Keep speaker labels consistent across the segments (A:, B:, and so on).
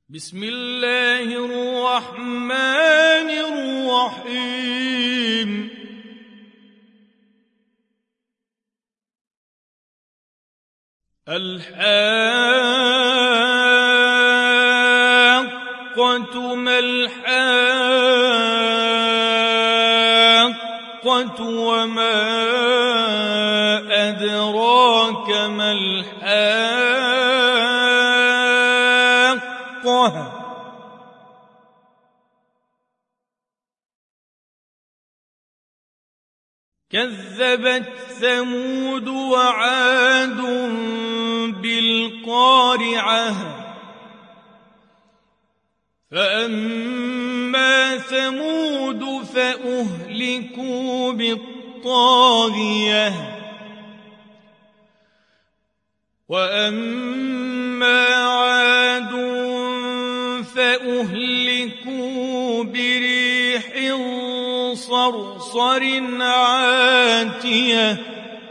A: بسم الله الرحمن الرحيم الحاقة ما الحاقة وما أدراك ما الحاقة كذبت ثمود وعاد بالقارعة فأما ثمود فأهلكوا بالطاغية وأما عاد فأهلكوا بريح صرصر عاتية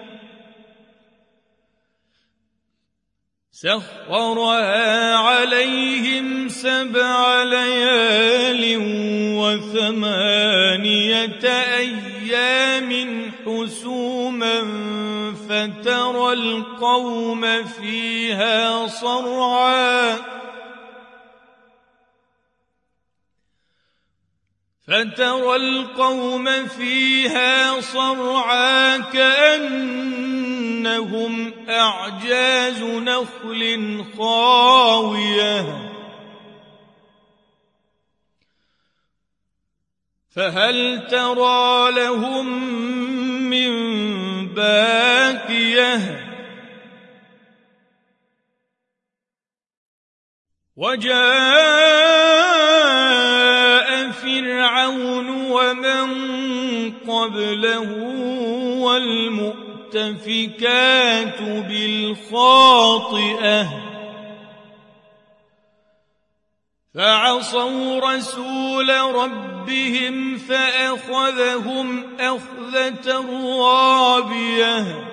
A: سخرها عليهم 7 ليال و8 أيام حسوما فترى القوم فيها صرعا كأنهم أعجاز نخل خاوية فهل ترى لهم من باقية وجاء فرعون ومن قبله والمؤتفكات بالخاطئة فعصوا رسول ربهم فأخذهم أخذة رابية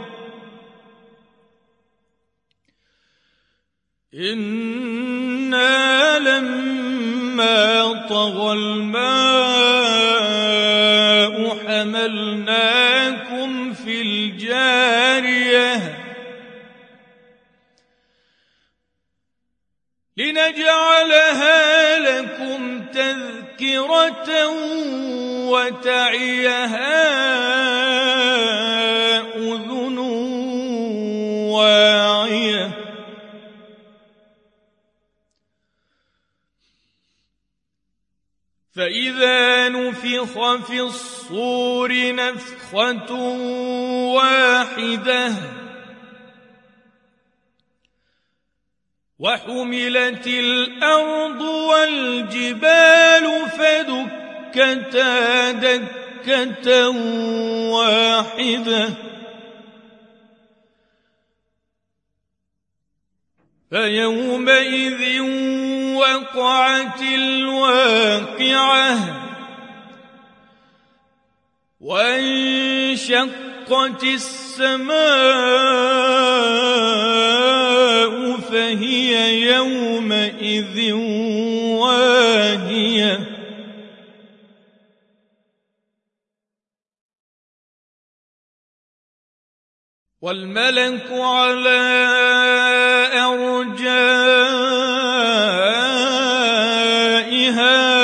A: إنا لما طغى الماء حملناكم في الجارية لنجعلها لكم تذكرة وتعيها أذن واعية فإذا نفخ في الصور نفخة واحدة وحملت الأرض والجبال فدكتا دكة واحدة فيومئذ وقعت الواقعة وانشقت السماء فهي يومئذ واهية والملك على أرجائها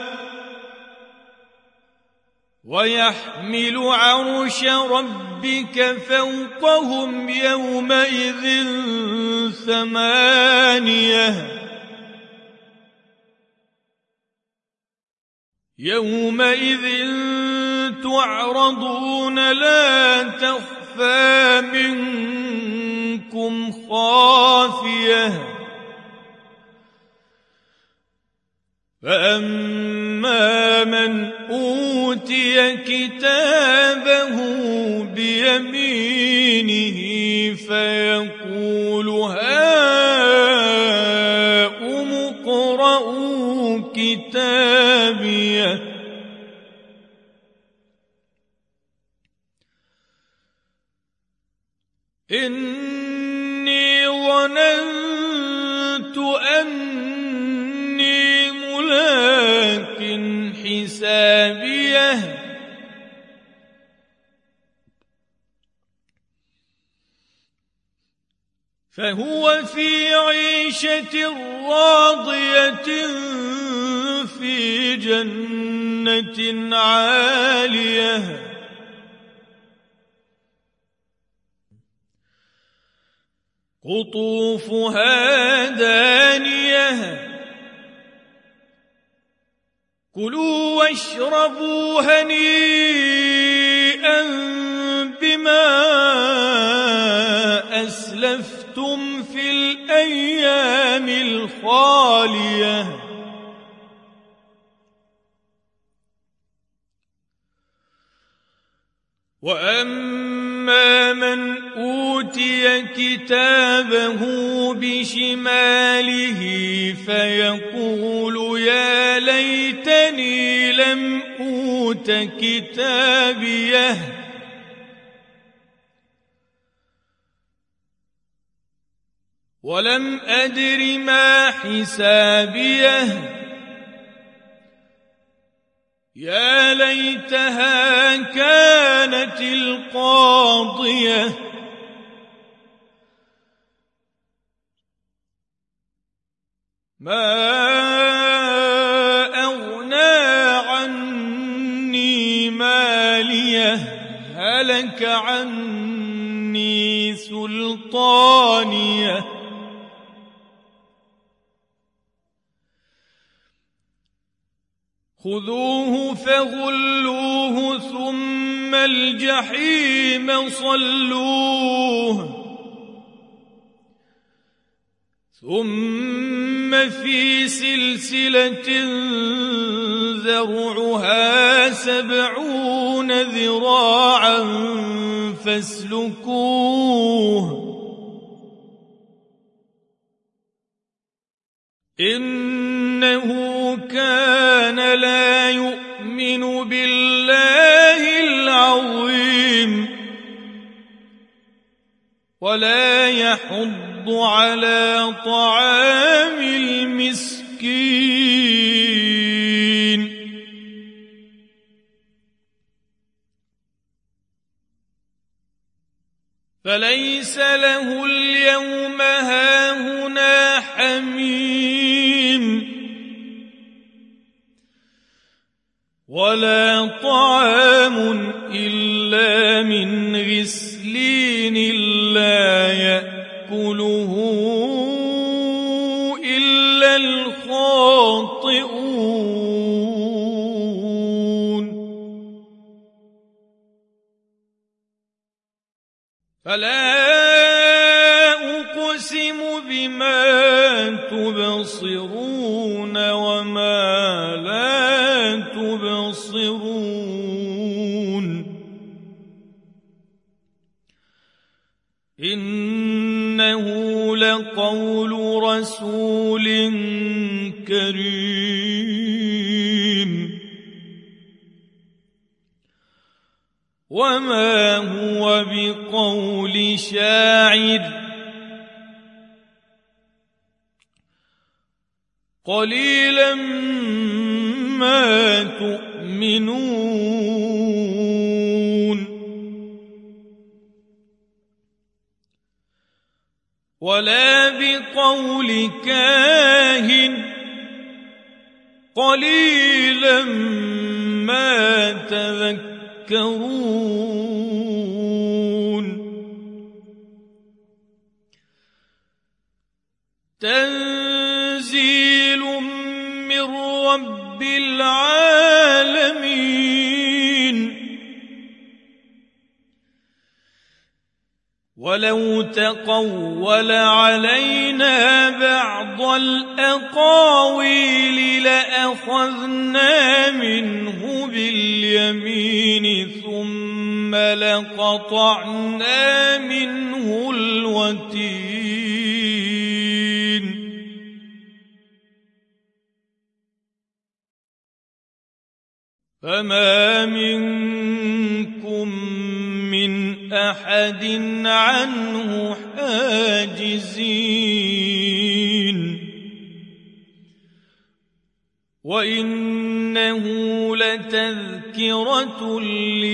A: ويحمل عرش ربك فوقهم يومئذ 8 يومئذ تعرضون لا تخفى منكم خافية فأما من أوتي كتابه بيمينه فيقول هاؤم اقرءوا كتابيه إني ظننت أني فهو في عيشة راضية في جنة عالية قطوفها دانية كلوا واشربوا هنيئا بما أسلفتم في الأيام الخالية وأما من أوتي كتابه بشماله فيقول يا ليتني لم أوت كتابيه ولم أدر ما حسابيه يا ليتها كانت القاضية ما أغنى عني ماليه هلك عني سلطانيه خذوه فغلوه ثم الجحيم صلوه ثم في سلسلة ذرعها 70 ذراعا فاسلكوه إنه كان لا يؤمن بالله العظيم ولا يحض على طعام المسكين فليس له اليوم هاهنا حميم ولا طعام إلا من غسلين لا يأكله إلا الخاطئون فلا أقسم بما تبصرون وما لا تبصرون إنه لقول رسول كريم وما هو بقول شاعر قليلا ما تؤمنون ولا بقول كاهن قليلا ما تذكرون تنزيل من رب العالمين ولو تقول علينا بعض الأقاويل لأخذنا منه باليمين ثم لقطعنا منه الوتين فما منكم من أحد عنه حاجزين وإنه لتذكرة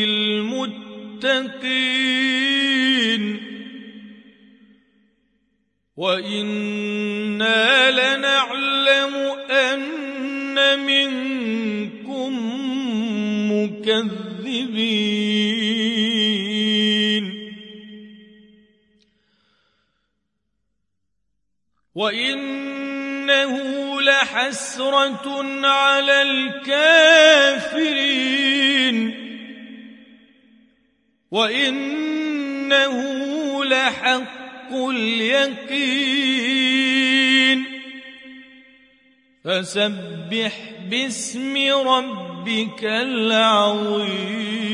A: للمتقين وإنا لنعلم أن منكم مكذبين وإنه لحسرة على الكافرين وإنه لحق اليقين فسبح باسم ربك العظيم